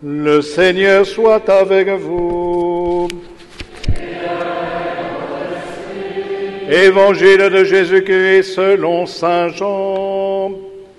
Le Seigneur soit avec vous. Évangile de Jésus-Christ selon saint Jean.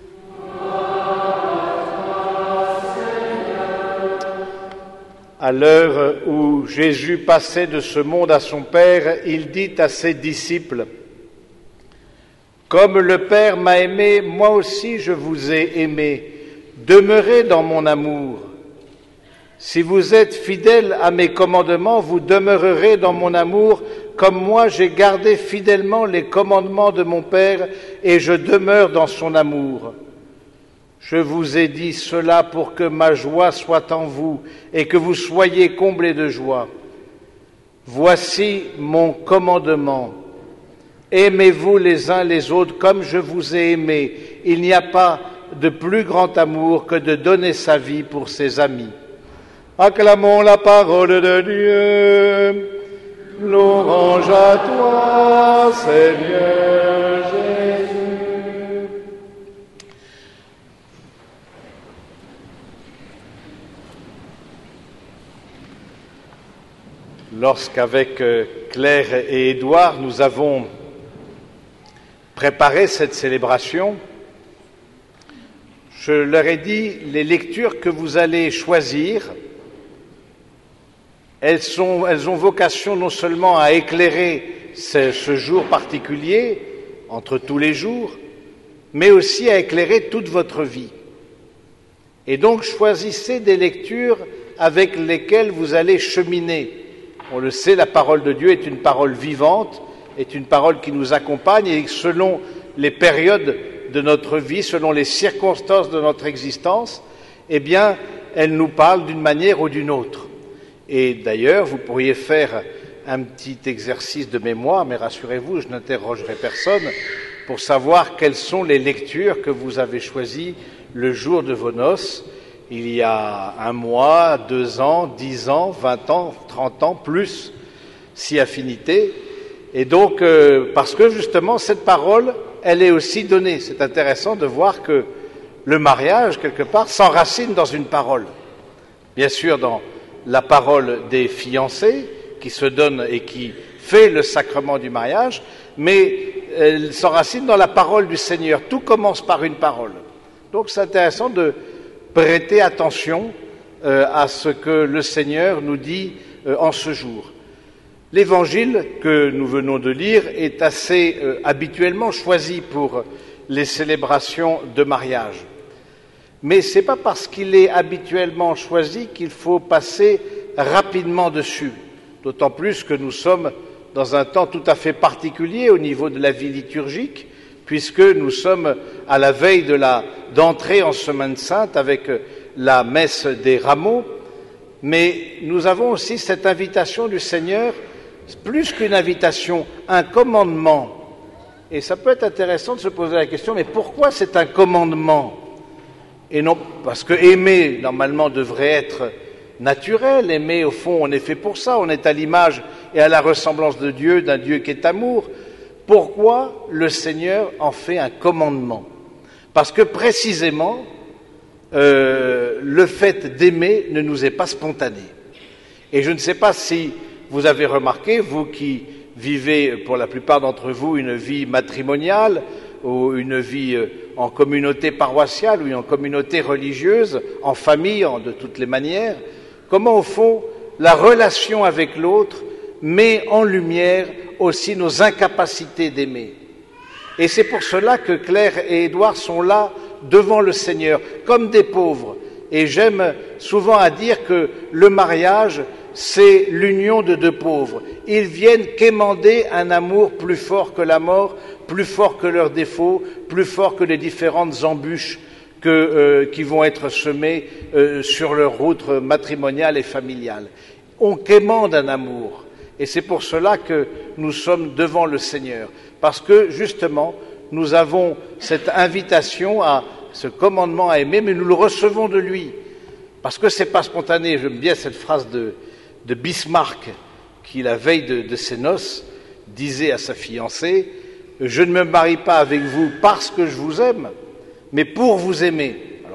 À l'heure où Jésus passait de ce monde à son Père, il dit à ses disciples : « Comme le Père m'a aimé, moi aussi je vous ai aimé. Demeurez dans mon amour. Si vous êtes fidèles à mes commandements, vous demeurerez dans mon amour, comme moi j'ai gardé fidèlement les commandements de mon Père et je demeure dans son amour. Je vous ai dit cela pour que ma joie soit en vous et que vous soyez comblés de joie. Voici mon commandement. Aimez-vous les uns les autres comme je vous ai aimés. Il n'y a pas de plus grand amour que de donner sa vie pour ses amis. » Acclamons la parole de Dieu. Louange à toi, Seigneur Jésus. Lorsqu'avec Claire et Édouard, nous avons préparé cette célébration, je leur ai dit, les lectures que vous allez choisir, elles ont vocation non seulement à éclairer ce jour particulier, entre tous les jours, mais aussi à éclairer toute votre vie. Et donc, choisissez des lectures avec lesquelles vous allez cheminer. On le sait, la parole de Dieu est une parole vivante, est une parole qui nous accompagne, et selon les périodes de notre vie, selon les circonstances de notre existence, eh bien, elle nous parle d'une manière ou d'une autre. Et d'ailleurs, vous pourriez faire un petit exercice de mémoire, mais rassurez-vous, je n'interrogerai personne pour savoir quelles sont les lectures que vous avez choisies le jour de vos noces, il y a 1 mois, 2 ans, 10 ans, 20 ans, 30 ans, plus, si affinité. Et donc, parce que justement, cette parole, elle est aussi donnée. C'est intéressant de voir que le mariage, quelque part, s'enracine dans une parole. Bien sûr, dans la parole des fiancés, qui se donne et qui fait le sacrement du mariage, mais elle s'enracine dans la parole du Seigneur. Tout commence par une parole. Donc c'est intéressant de prêter attention à ce que le Seigneur nous dit en ce jour. L'évangile que nous venons de lire est assez habituellement choisi pour les célébrations de mariage. Mais ce n'est pas parce qu'il est habituellement choisi qu'il faut passer rapidement dessus, d'autant plus que nous sommes dans un temps tout à fait particulier au niveau de la vie liturgique, puisque nous sommes à la veille d'entrer en Semaine Sainte avec la messe des rameaux, mais nous avons aussi cette invitation du Seigneur, plus qu'une invitation, un commandement. Et ça peut être intéressant de se poser la question, mais pourquoi c'est un commandement ? Et non, parce que aimer, normalement, devrait être naturel. Aimer, au fond, on est fait pour ça. On est à l'image et à la ressemblance de Dieu, d'un Dieu qui est amour. Pourquoi le Seigneur en fait un commandement ? Parce que précisément, le fait d'aimer ne nous est pas spontané. Et je ne sais pas si vous avez remarqué, vous qui vivez, pour la plupart d'entre vous, une vie matrimoniale, ou une vie en communauté paroissiale ou en communauté religieuse, en famille, de toutes les manières, comment au fond la relation avec l'autre met en lumière aussi nos incapacités d'aimer. Et c'est pour cela que Claire et Édouard sont là devant le Seigneur, comme des pauvres. Et j'aime souvent à dire que le mariage, c'est l'union de 2 pauvres. Ils viennent quémander un amour plus fort que la mort, plus fort que leurs défauts, plus fort que les différentes embûches qui vont être semées sur leur route matrimoniale et familiale. On quémande un amour. Et c'est pour cela que nous sommes devant le Seigneur. Parce que, justement, nous avons cette invitation ce commandement à aimer, mais nous le recevons de lui. Parce que c'est pas spontané. J'aime bien cette phrase de Bismarck, qui, la veille de ses noces, disait à sa fiancée « Je ne me marie pas avec vous parce que je vous aime, mais pour vous aimer. »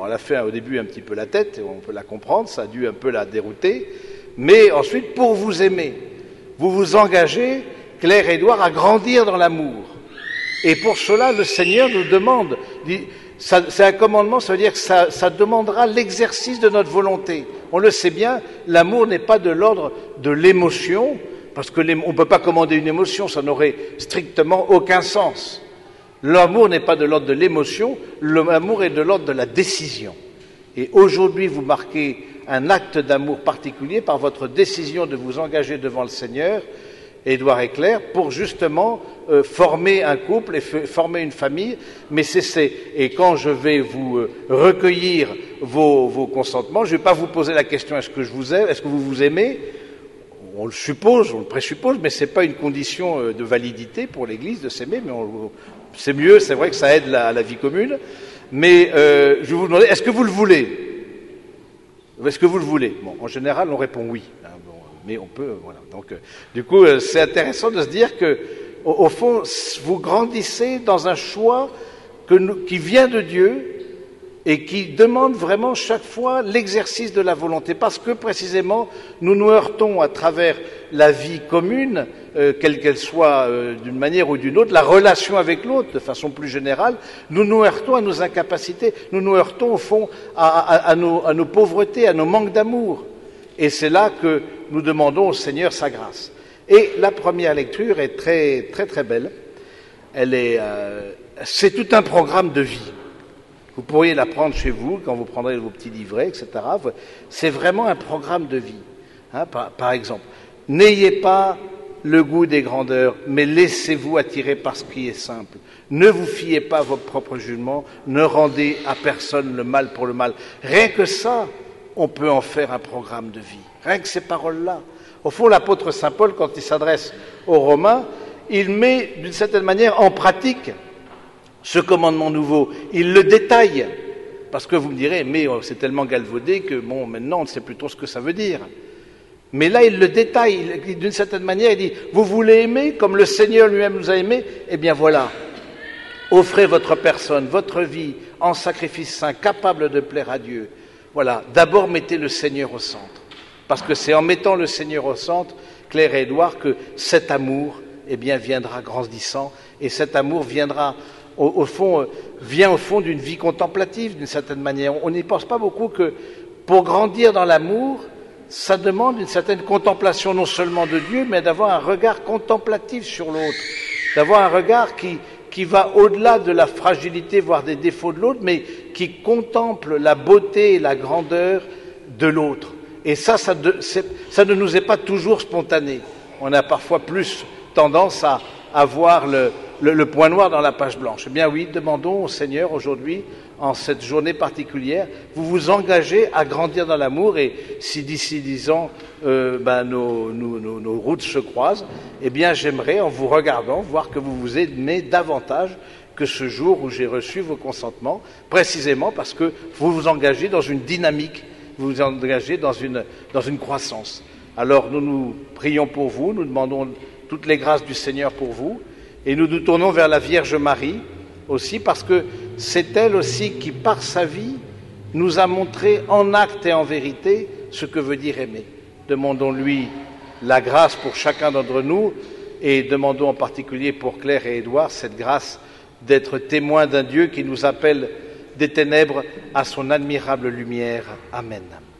Alors, elle a fait au début un petit peu la tête, et on peut la comprendre, ça a dû un peu la dérouter, mais ensuite, pour vous aimer, vous vous engagez, Claire et Édouard, à grandir dans l'amour. Et pour cela, le Seigneur nous demande, c'est un commandement, ça veut dire que ça demandera l'exercice de notre volonté. On le sait bien, l'amour n'est pas de l'ordre de l'émotion, parce qu'on ne peut pas commander une émotion, ça n'aurait strictement aucun sens. L'amour n'est pas de l'ordre de l'émotion, l'amour est de l'ordre de la décision. Et aujourd'hui, vous marquez un acte d'amour particulier par votre décision de vous engager devant le Seigneur, Édouard et Claire, pour justement former un couple et former une famille. Mais et quand je vais vous recueillir vos consentements, je ne vais pas vous poser la question est-ce que je vous aime, est-ce que vous vous aimez? On le suppose, on le présuppose, mais ce n'est pas une condition de validité pour l'Église de s'aimer, mais c'est mieux, c'est vrai que ça aide à la vie commune. Mais je vais vous demander, est-ce que vous le voulez? Est-ce que vous le voulez? Bon, en général, on répond oui. Mais on peut, voilà. Donc, du coup, c'est intéressant de se dire que, au fond, vous grandissez dans un choix qui vient de Dieu et qui demande vraiment chaque fois l'exercice de la volonté, parce que précisément, nous nous heurtons à travers la vie commune, quelle qu'elle soit, d'une manière ou d'une autre, la relation avec l'autre, de façon plus générale, nous nous heurtons à nos incapacités, nous nous heurtons au fond à nos pauvretés, à nos manques d'amour. Et c'est là que nous demandons au Seigneur sa grâce. Et la première lecture est très très très belle. C'est tout un programme de vie. Vous pourriez la prendre chez vous quand vous prendrez vos petits livrets, etc. C'est vraiment un programme de vie. Hein, par exemple, n'ayez pas le goût des grandeurs, mais laissez-vous attirer par ce qui est simple. Ne vous fiez pas à vos propres jugements, ne rendez à personne le mal pour le mal. Rien que ça, on peut en faire un programme de vie. Rien que ces paroles-là. Au fond, l'apôtre Saint Paul, quand il s'adresse aux Romains, il met d'une certaine manière en pratique ce commandement nouveau. Il le détaille. Parce que vous me direz, mais c'est tellement galvaudé que bon, maintenant on ne sait plus trop ce que ça veut dire. Mais là, il le détaille. D'une certaine manière, il dit, vous voulez aimer comme le Seigneur lui-même nous a aimés? Eh bien voilà. Offrez votre personne, votre vie en sacrifice saint, capable de plaire à Dieu. Voilà, d'abord mettez le Seigneur au centre. Parce que c'est en mettant le Seigneur au centre, Claire et Édouard, que cet amour, eh bien, viendra grandissant. Et cet amour viendra, vient au fond d'une vie contemplative, d'une certaine manière. On n'y pense pas beaucoup que pour grandir dans l'amour, ça demande une certaine contemplation non seulement de Dieu, mais d'avoir un regard contemplatif sur l'autre. D'avoir un regard qui va au-delà de la fragilité, voire des défauts de l'autre, mais qui contemple la beauté et la grandeur de l'autre. Et ça ne nous est pas toujours spontané. On a parfois plus tendance à voir le point noir dans la page blanche. Eh bien oui, demandons au Seigneur aujourd'hui, en cette journée particulière, vous vous engagez à grandir dans l'amour, et si d'ici 10 ans nos routes se croisent, eh bien j'aimerais, en vous regardant, voir que vous vous aimez davantage que ce jour où j'ai reçu vos consentements, précisément parce que vous vous engagez dans une dynamique, vous vous engagez dans une croissance. Alors nous prions pour vous, nous demandons toutes les grâces du Seigneur pour vous, et nous nous tournons vers la Vierge Marie aussi, parce que c'est elle aussi qui, par sa vie, nous a montré en acte et en vérité ce que veut dire aimer. Demandons-lui la grâce pour chacun d'entre nous, et demandons en particulier pour Claire et Édouard cette grâce d'être témoins d'un Dieu qui nous appelle des ténèbres à son admirable lumière. Amen.